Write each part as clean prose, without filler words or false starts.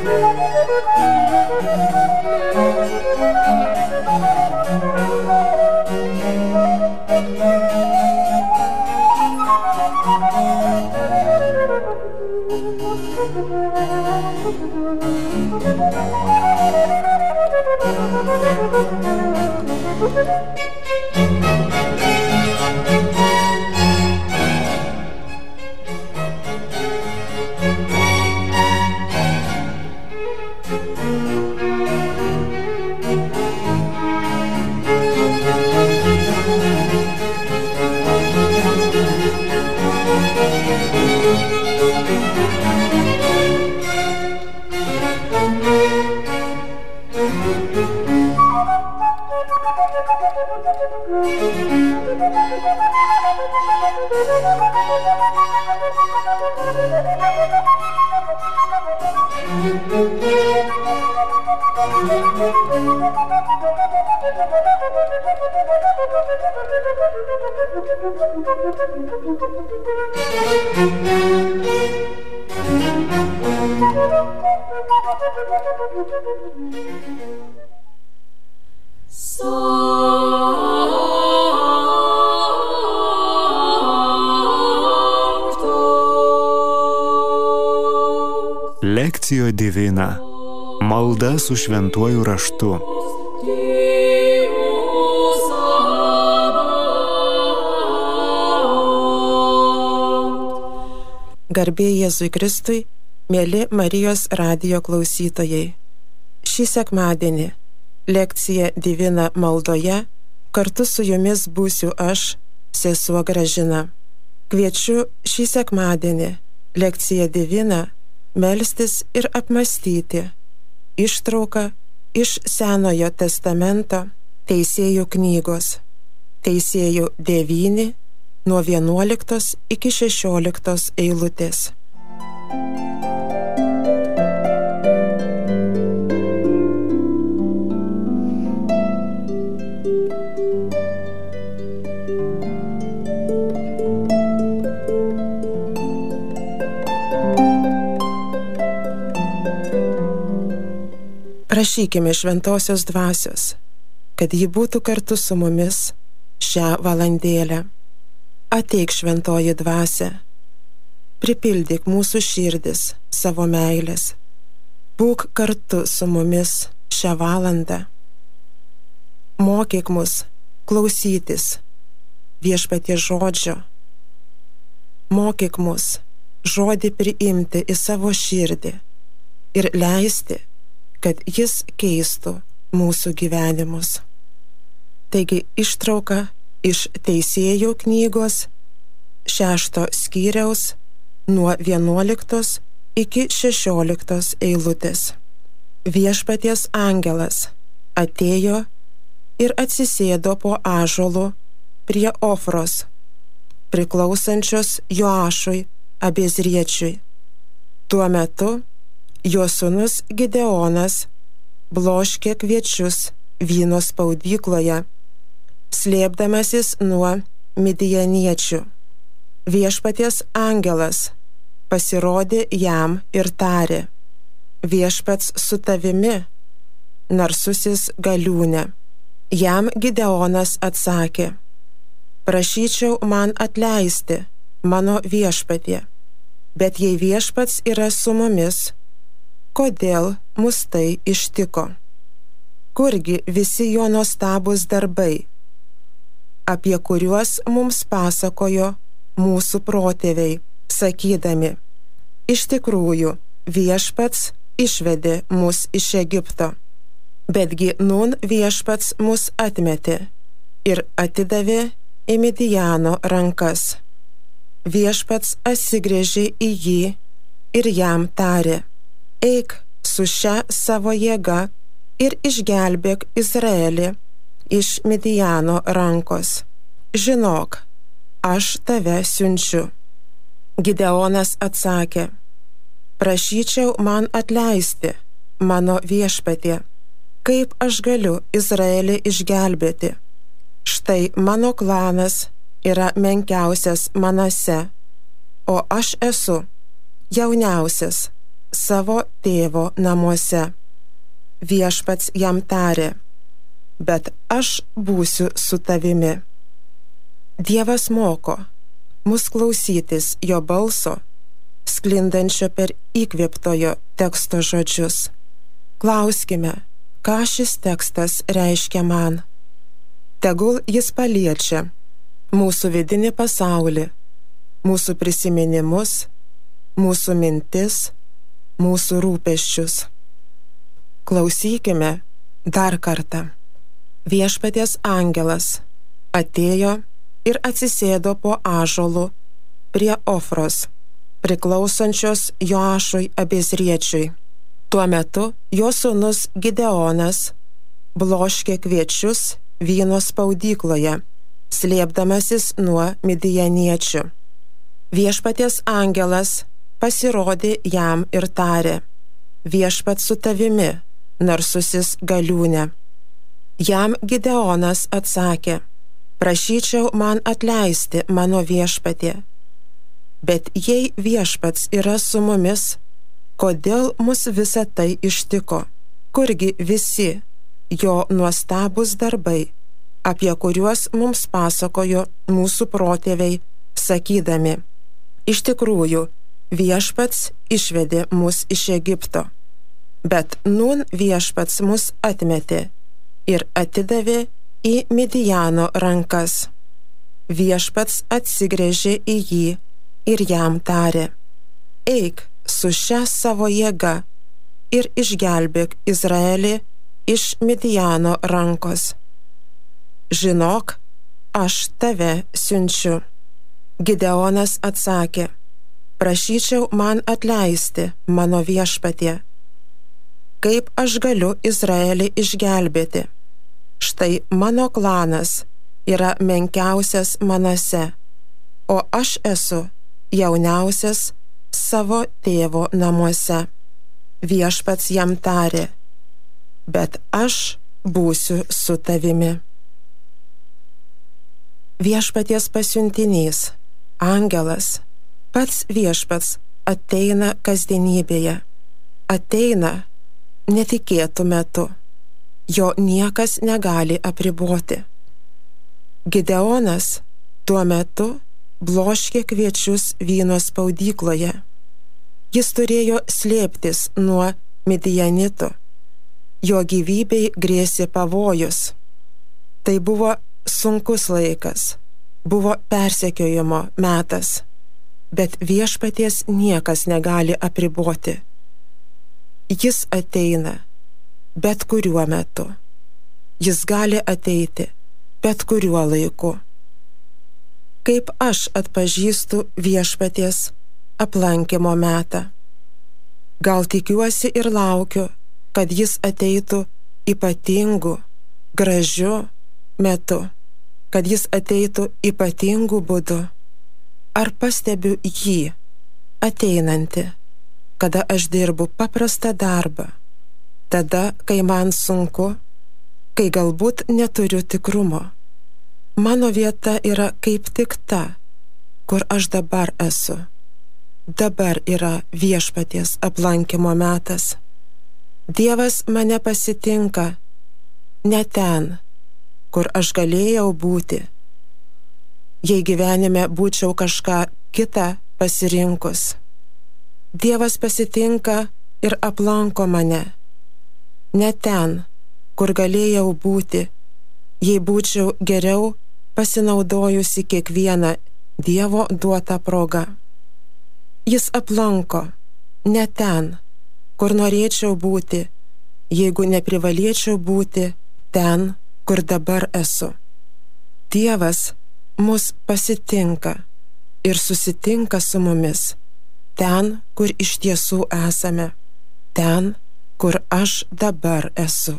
Lekcija divina. Malda su šventuoju raštu. Garbė Jėzui Kristui, mieli Marijos radijo klausytojai. Šį sekmadienį lekcija divina maldoje kartu su jumis būsiu aš, sesuo Gražina. Kviečiu šį sekmadienį lekciją divina melstis ir apmąstyti ištrauką iš Senojo testamento Teisėjų knygos. Teisėjų 9 nuo 11 iki 16 eilutės. Prašykime šventosios dvasios, kad ji būtų kartu su mumis šią valandėlę. Ateik šventoji dvasia, pripildyk mūsų širdis savo meilės. Būk kartu su mumis šią valandą. Mokyk mus klausytis Viešpaties žodžio. Mokyk mus žodį priimti į savo širdį ir leisti, kad jis keistų mūsų gyvenimus. Taigi ištrauka iš Teisėjų knygos 6 skyriaus nuo 11 iki 16 eilutės. Viešpaties angelas atėjo ir atsisėdo po ąžuolu prie Ofros, priklausančios Joašui Abiezriečiui. Tuo metu jo sūnus Gideonas bloškė kviečius vyno spaudykloje, slėpdamasis nuo midianiečių. Viešpaties angelas pasirodė jam ir tarė: Viešpats su tavimi, narsusis galiūne. Jam Gideonas atsakė: Prašyčiau man atleisti, mano viešpatie, bet jei Viešpats yra su mumis, kodėl mus tai ištiko? Kurgi visi jo nuostabūs darbai, apie kuriuos mums pasakojo mūsų protėviai, sakydami: Iš tikrųjų, Viešpats išvedė mus iš Egipto, betgi nun Viešpats mus atmetė ir atidavė į Midiano rankas. Viešpats atsigręžė į jį ir jam tarė: Eik su šia savo jėga ir išgelbėk Izraelį iš Midiano rankos. Žinok, aš tave siunčiu. Gideonas atsakė: Prašyčiau man atleisti, mano viešpatie, kaip aš galiu Izraelį išgelbėti? Štai mano klanas yra menkiausias Manase, o aš esu jauniausias savo tėvo namuose. Viešpats jam tarė: bet aš būsiu su tavimi. Dievas moko mus klausytis jo balso, sklindančio per įkvėptojo teksto žodžius. Klauskime, ką šis tekstas reiškia man. Tegul jis paliečia mūsų vidinį pasaulį, mūsų prisiminimus, mūsų mintis, mūsų rūpesčius. Klausykime dar kartą. Viešpaties angelas atėjo ir atsisėdo po ąžuolu prie Ofros, priklausančios Joašui Abiezriečiui. Tuo metu jo sūnus Gideonas bloškė kviečius vyno spaudykloje, slėpdamasis nuo midianiečių. Viešpaties angelas pasirodė jam ir tarė: viešpats su tavimi, narsusis galiūne. Jam Gideonas atsakė: prašyčiau man atleisti, mano viešpatie. Bet jei viešpats yra su mumis, kodėl mus visa tai ištiko? Kurgi visi jo nuostabūs darbai, apie kuriuos mums pasakojo mūsų protėviai, sakydami: iš tikrųjų, viešpats išvedė mus iš Egipto. Bet nun viešpats mus atmetė ir atidavė į Midijano rankas. Viešpats atsigręžė į jį ir jam tarė: eik su šia savo jėga ir išgelbėk Izraelį iš Midijano rankos. Žinok, aš tave siunčiu. Gideonas atsakė: prašyčiau man atleisti, mano viešpatie. Kaip aš galiu Izraelį išgelbėti? Štai mano klanas yra menkiausias Manase, o aš esu jauniausias savo tėvo namuose. Viešpats jam tarė: bet aš būsiu su tavimi. Viešpaties pasiuntinys, angelas, pats viešpats ateina kasdienybėje, ateina netikėtų metu. Jo niekas negali apriboti. Gideonas tuo metu bloškė kviečius vyno spaudykloje. Jis turėjo slėptis nuo midjanitų. Jo gyvybei grėsė pavojus. Tai buvo sunkus laikas, buvo persekiojimo metas, bet viešpaties niekas negali apriboti. Jis ateina bet kuriuo metu. Jis gali ateiti bet kuriuo laiku. Kaip aš atpažįstu viešpaties aplankymo metą? Gal tikiuosi ir laukiu, kad jis ateitų ypatingu, gražiu metu, kad jis ateitų ypatingu būdu. Ar pastebiu jį ateinantį, kada aš dirbu paprastą darbą, tada, kai man sunku, kai galbūt neturiu tikrumo. Mano vieta yra kaip tik ta, kur aš dabar esu. Dabar yra viešpaties aplankymo metas. Dievas mane pasitinka ne ten, kur aš galėjau būti, jei gyvenime būčiau kažką kitą pasirinkus. Dievas pasitinka ir aplanko mane ne ten, kur galėjau būti, jei būčiau geriau pasinaudojusi kiekvieną Dievo duotą progą. Jis aplanko ne ten, kur norėčiau būti, jeigu neprivalėčiau būti ten, kur dabar esu. Dievas mus pasitinka ir susitinka su mumis ten, kur iš tiesų esame, ten, kur aš dabar esu.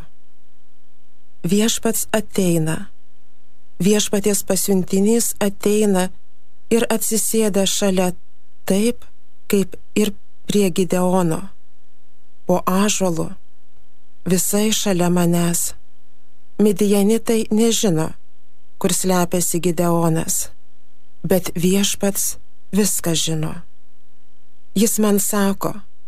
Viešpats ateina, viešpaties pasiuntinys ateina ir atsisėda šalia taip, kaip ir prie Gideono, po ąžuolu, visai šalia manęs. Midjanitai nežino, kur slepiasi Gideonas, bet viešpats viską žino. Jis man sako: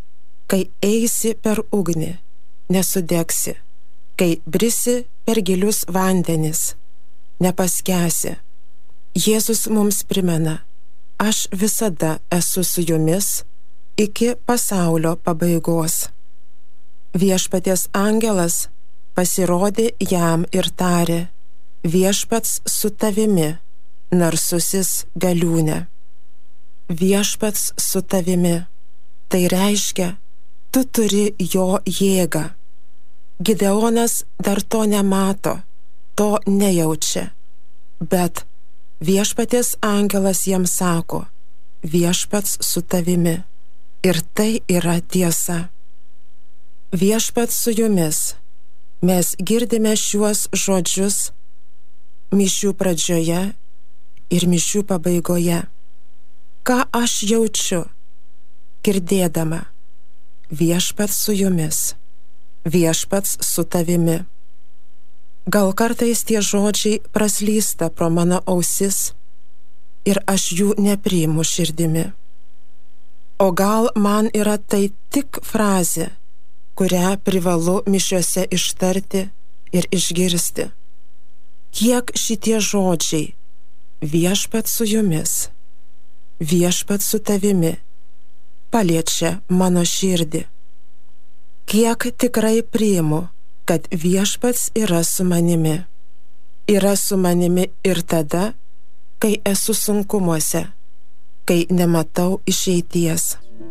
kai eisi per ugnį, nesudegsi, kai brisi per gilius vandenis, nepaskęsi. Jėzus mums primena, aš visada esu su jumis iki pasaulio pabaigos. Viešpaties angelas pasirodė jam ir tarė, viešpats su tavimi, narsusis galiūne. Viešpats su tavimi, tai reiškia, tu turi jo jėgą. Gideonas dar to nemato, to nejaučia, bet viešpaties angelas jam sako, viešpats su tavimi, ir tai yra tiesa. Viešpats su jumis. Mes girdime šiuos žodžius mišių pradžioje ir mišių pabaigoje. Ką aš jaučiu, girdėdama? Viešpats su jumis, viešpats su tavimi. Gal kartais tie žodžiai praslysta pro mano ausis ir aš jų nepriimu širdimi. O gal man yra tai tik frazė, kurią privalu mišiose ištarti ir išgirsti. Kiek šitie žodžiai, viešpats su jumis, viešpats su tavimi, paliečia mano širdį. Kiek tikrai priimu, kad viešpats yra su manimi. Yra su manimi ir tada, kai esu sunkumuose, kai nematau išeities.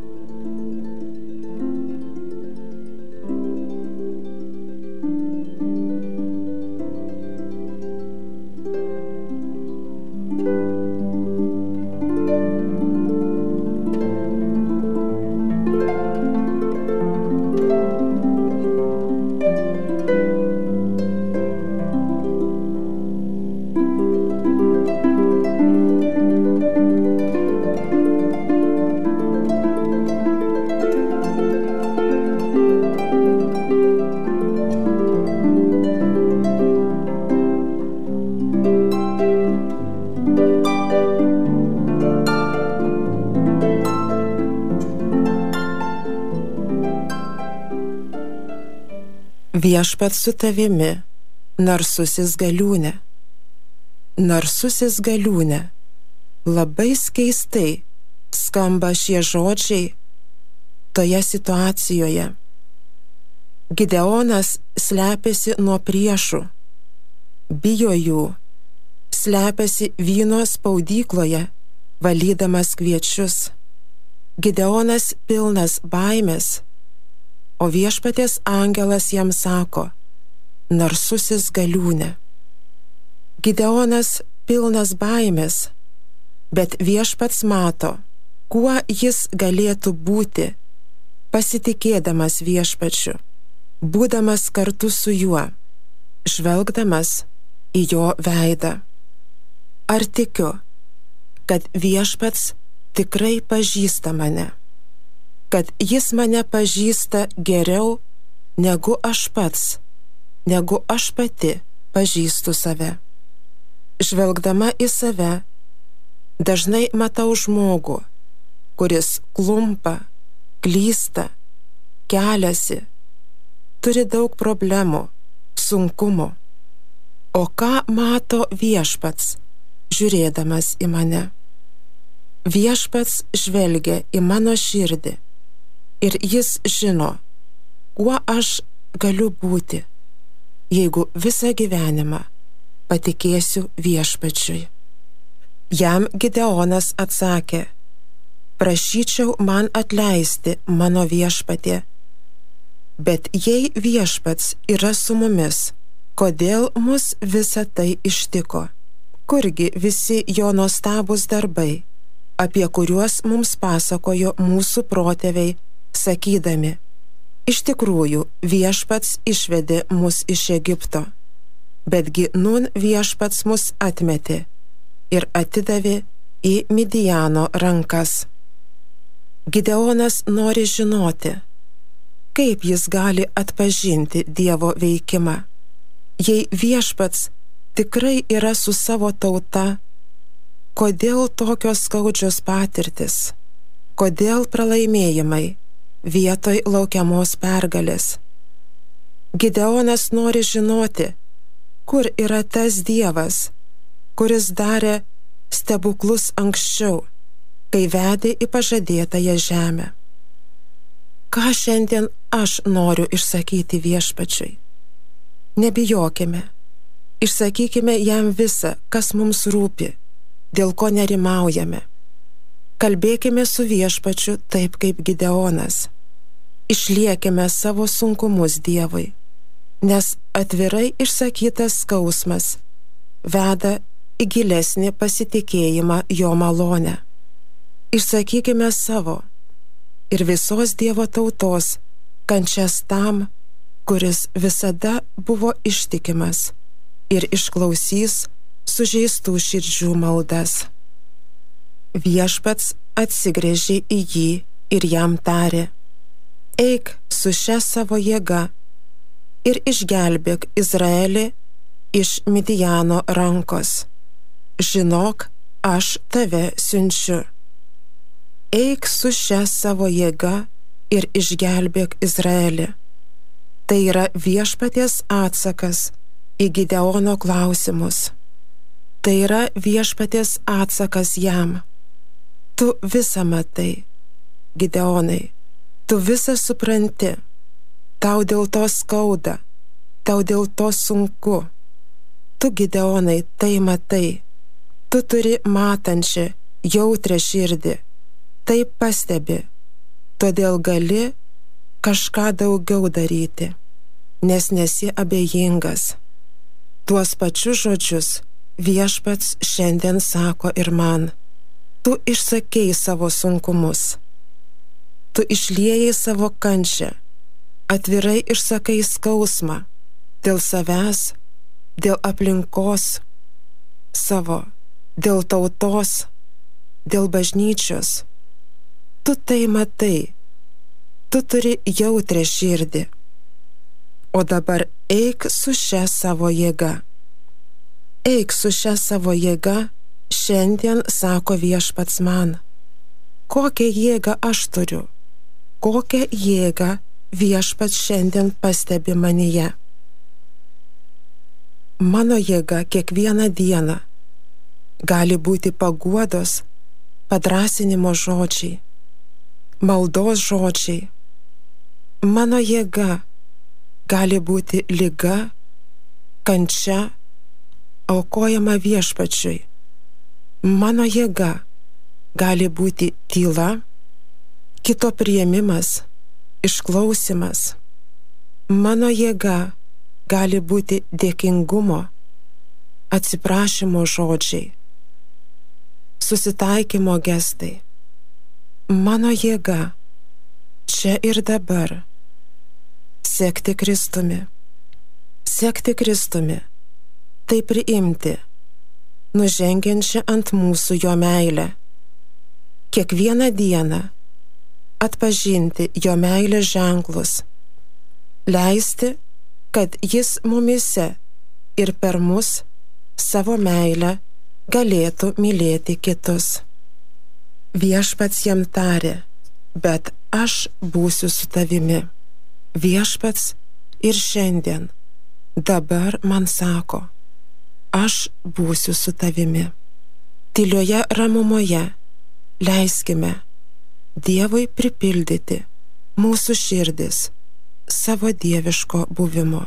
Viešpats su tavimi, narsusis galiūne. Narsusis galiūne. Labai keistai skamba šie žodžiai toje situacijoje. Gideonas slepiasi nuo priešų, bijo jų, slepiasi vyno spaudykloje, valydamas kviečius. Gideonas pilnas baimės, o viešpaties angelas jam sako, narsusis galiūne. Gideonas pilnas baimės, bet viešpats mato, kuo jis galėtų būti, pasitikėdamas viešpačiu, būdamas kartu su juo, žvelgdamas į jo veidą. Ar tikiu, kad viešpats tikrai pažįsta mane? Kad jis mane pažįsta geriau negu aš pats, negu aš pati pažįstu save. Žvelgdama į save, dažnai matau žmogų, kuris klumpa, klysta, keliasi, turi daug problemų, sunkumų. O ką mato viešpats, žiūrėdamas į mane? Viešpats žvelgia į mano širdį ir jis žino, kuo aš galiu būti, jeigu visą gyvenimą patikėsiu viešpačiui. Jam Gideonas atsakė, prašyčiau man atleisti mano viešpatie, bet jei viešpats yra su mumis, kodėl mus visa tai ištiko? Kurgi visi jo nuostabūs darbai, apie kuriuos mums pasakojo mūsų protėviai, sakydami, iš tikrųjų viešpats išvedė mus iš Egipto, betgi nun viešpats mus atmetė ir atidavė į Midijano rankas. Gideonas nori žinoti, kaip jis gali atpažinti Dievo veikimą. Jei viešpats tikrai yra su savo tauta, kodėl tokios skaudžios patirtis, kodėl pralaimėjimai vietoj laukiamos pergalės. Gideonas nori žinoti, kur yra tas Dievas, kuris darė stebuklus anksčiau, kai vedė į pažadėtąją žemę. Ką šiandien aš noriu išsakyti Viešpačiui? Nebijokime, išsakykime jam visą, kas mums rūpi, dėl ko nerimaujame. Kalbėkime su Viešpačiu taip kaip Gideonas. Išliekime savo sunkumus Dievui, nes atvirai išsakytas skausmas veda į gilesnį pasitikėjimą jo malonę. Išsakykime savo ir visos Dievo tautos kančias tam, kuris visada buvo ištikimas ir išklausys sužeistų širdžių maldas. Viešpats atsigręžė į jį ir jam tarė: eik su šia savo jėga ir išgelbėk Izraelį iš Midijano rankos. Žinok, aš tave siunčiu. Eik su šia savo jėga ir išgelbėk Izraelį. Tai yra Viešpaties atsakas į Gideono klausimus. Tai yra Viešpaties atsakas jam. Tu visą matai, Gideonai, tu visą supranti. Tau dėl to skauda, tau dėl to sunku. Tu, Gideonai, tai matai. Tu turi matančią, jautrią širdį. Tai pastebi. Todėl gali kažką daugiau daryti, nes nesi abejingas. Tuos pačius žodžius Viešpats šiandien sako ir man. Tu išsakei savo sunkumus. Tu išliejai savo kančią. Atvirai išsakai skausmą dėl savęs, dėl aplinkos savo, dėl tautos, dėl bažnyčios. Tu tai matai, tu turi jautrią širdį. O dabar eik su šia savo jėga. Eik su šia savo jėga, šiandien sako Viešpats man. Kokią jėgą aš turiu, kokią jėgą Viešpats šiandien pastebi manyje. Mano jėga kiekvieną dieną gali būti paguodos, padrąsinimo žodžiai, maldos žodžiai. Mano jėga gali būti liga, kančia, aukojama Viešpačiui. Mano jėga gali būti tyla, kito priėmimas, išklausimas. Mano jėga gali būti dėkingumo, atsiprašymo žodžiai, susitaikymo gestai. Mano jėga čia ir dabar sekti Kristumi. Sekti Kristumi — tai priimti, nužengiančią ant mūsų jo meilę. Kiekvieną dieną atpažinti jo meilės ženklus, leisti, kad jis mumise ir per mus savo meilę galėtų mylėti kitus. Viešpats jam tarė: bet aš būsiu su tavimi. Viešpats ir šiandien, dabar man sako: aš būsiu su tavimi. Tylioje ramumoje leiskime Dievui pripildyti mūsų širdis savo dieviško buvimo.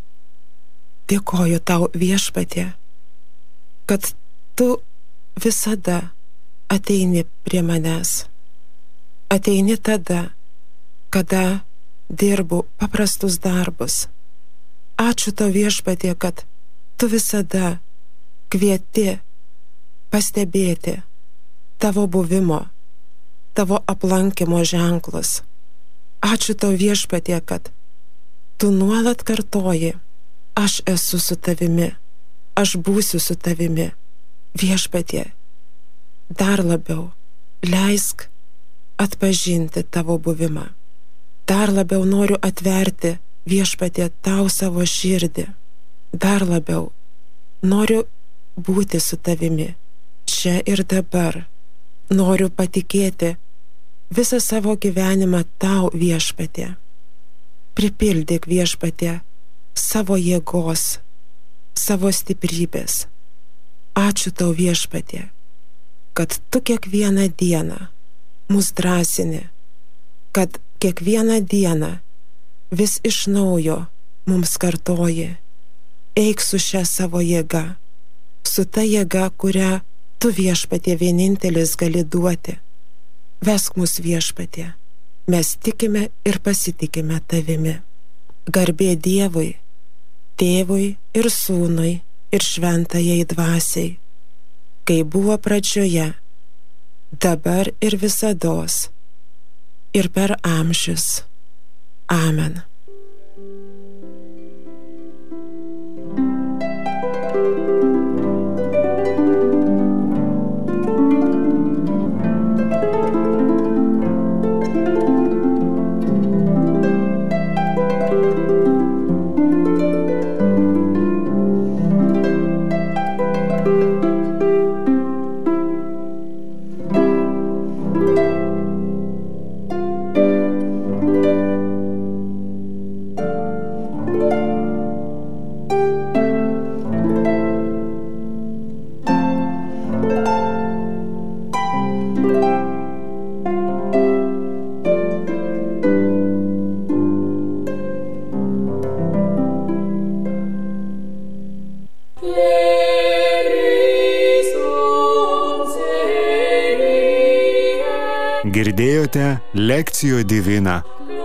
Dėkoju tau, Viešpatie, kad tu visada ateini prie manęs. Ateini tada, kada dirbu paprastus darbus. Ačiū tau, Viešpatie, kad tu visada kvieti pastebėti tavo buvimo, tavo aplankimo ženklus. Ačiū tau, Viešpatie, kad tu nuolat kartoji: aš esu su tavimi, aš būsiu su tavimi. Viešpatie, dar labiau leisk atpažinti tavo buvimą. Dar labiau noriu atverti, Viešpatie, tau savo širdį. Dar labiau noriu būti su tavimi čia ir dabar. Noriu patikėti, visą savo gyvenimą tau, Viešpatie. Pripildyk, Viešpatie, savo jėgos, savo stiprybės. Ačiū tau, Viešpatie, kad tu kiekvieną dieną mus drąsini, kad kiekvieną dieną vis iš naujo mums kartoji: eik su šia savo jėga, su ta jėga, kurią tu, Viešpatie, vienintelis gali duoti. Vesk mus, Viešpatie, mes tikime ir pasitikime tavimi. Garbė Dievui, Tėvui ir Sūnui ir Šventajai Dvasiai, kai buvo pradžioje, dabar ir visados, ir per amžius. Amen. Girdėjote Lekcijo Divina.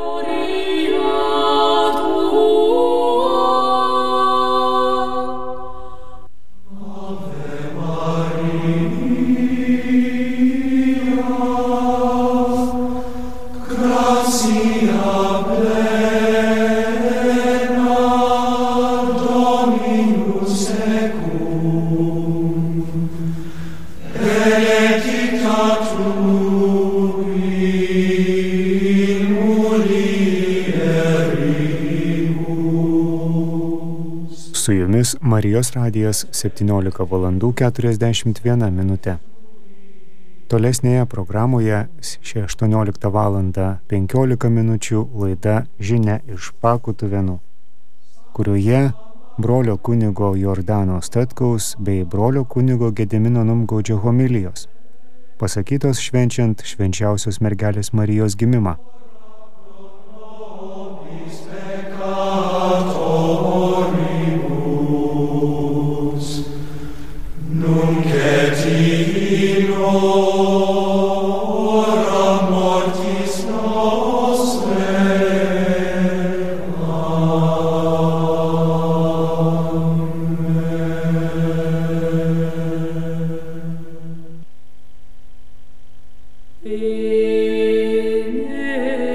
Su jumis Marijos radijas 17:41. Tolesnėje programoje 18:15 laida Žinia iš Pakutuvėnų, kurioje brolio kunigo Jordano Statkaus bei brolio kunigo Gedimino Numgaudžio homilijos, pasakytos švenčiant švenčiausios mergelės Marijos gimimą. Bene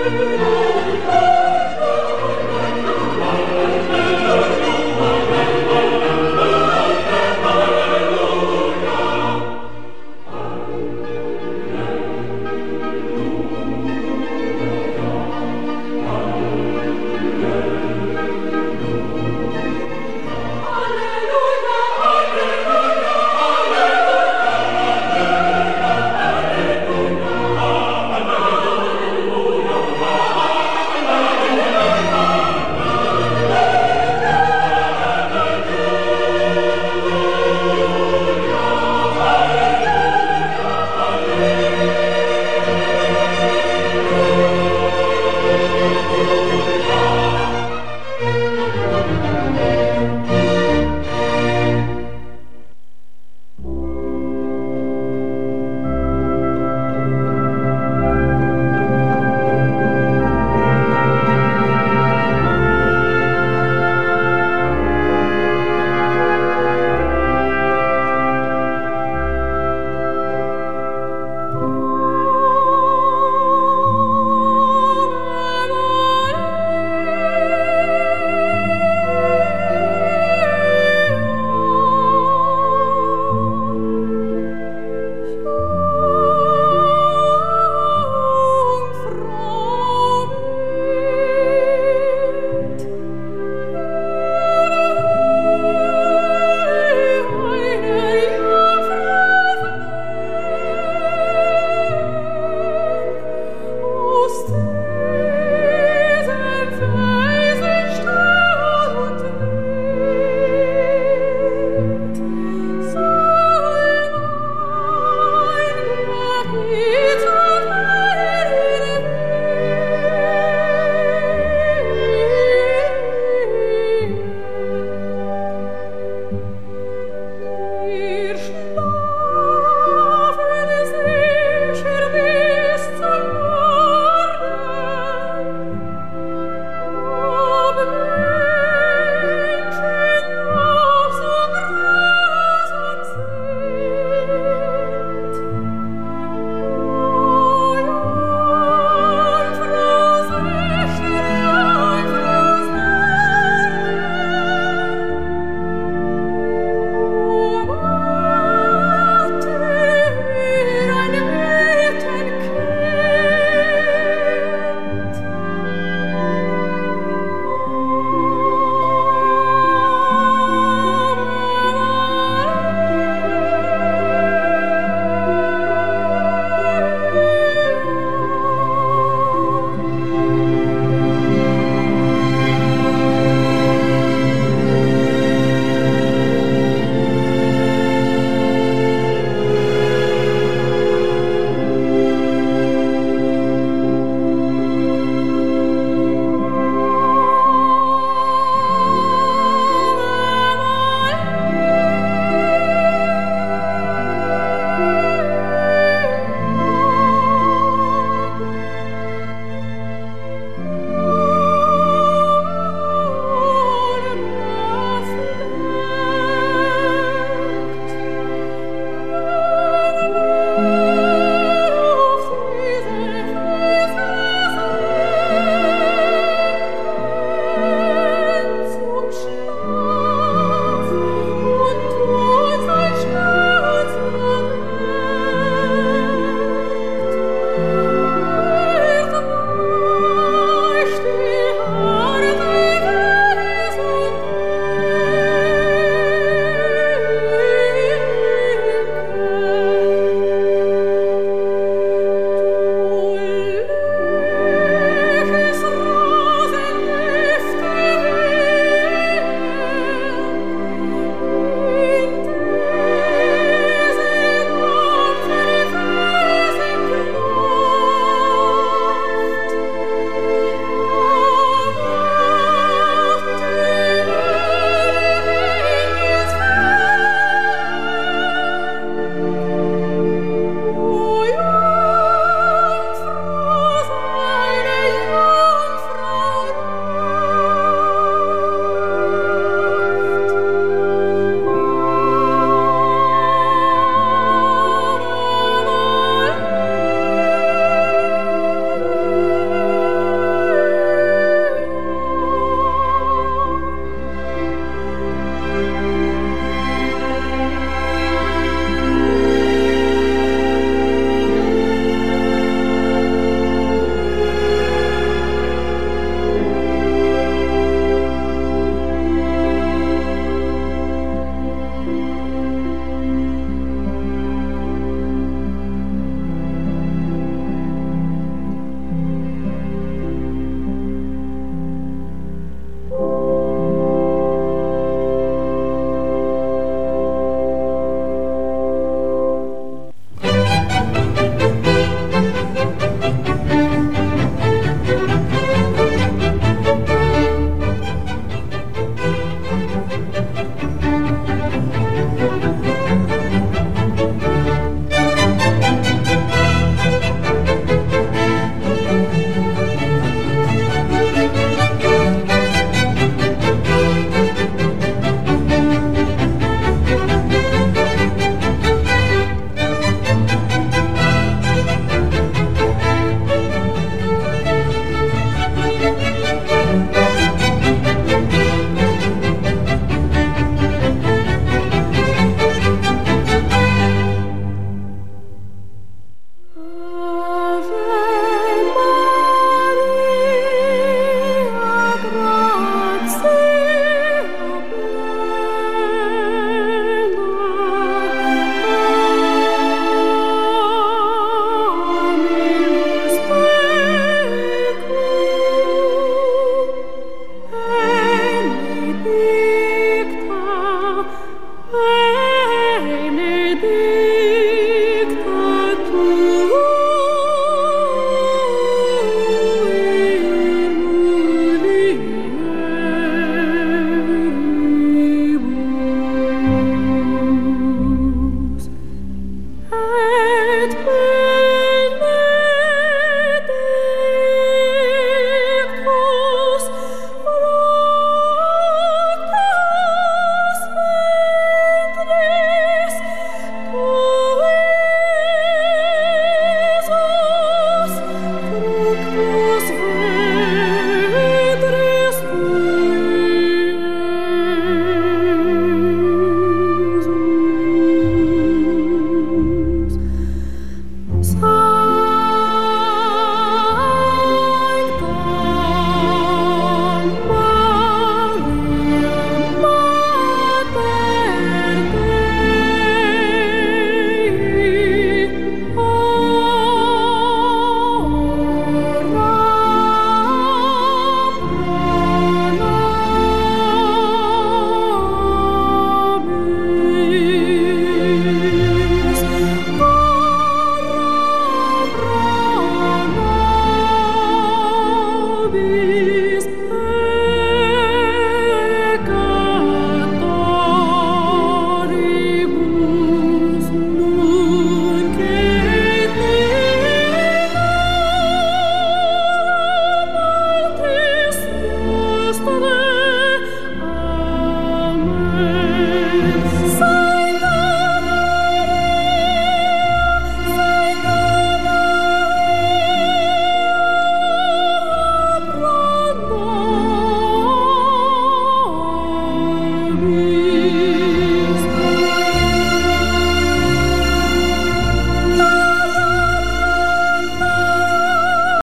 Amen.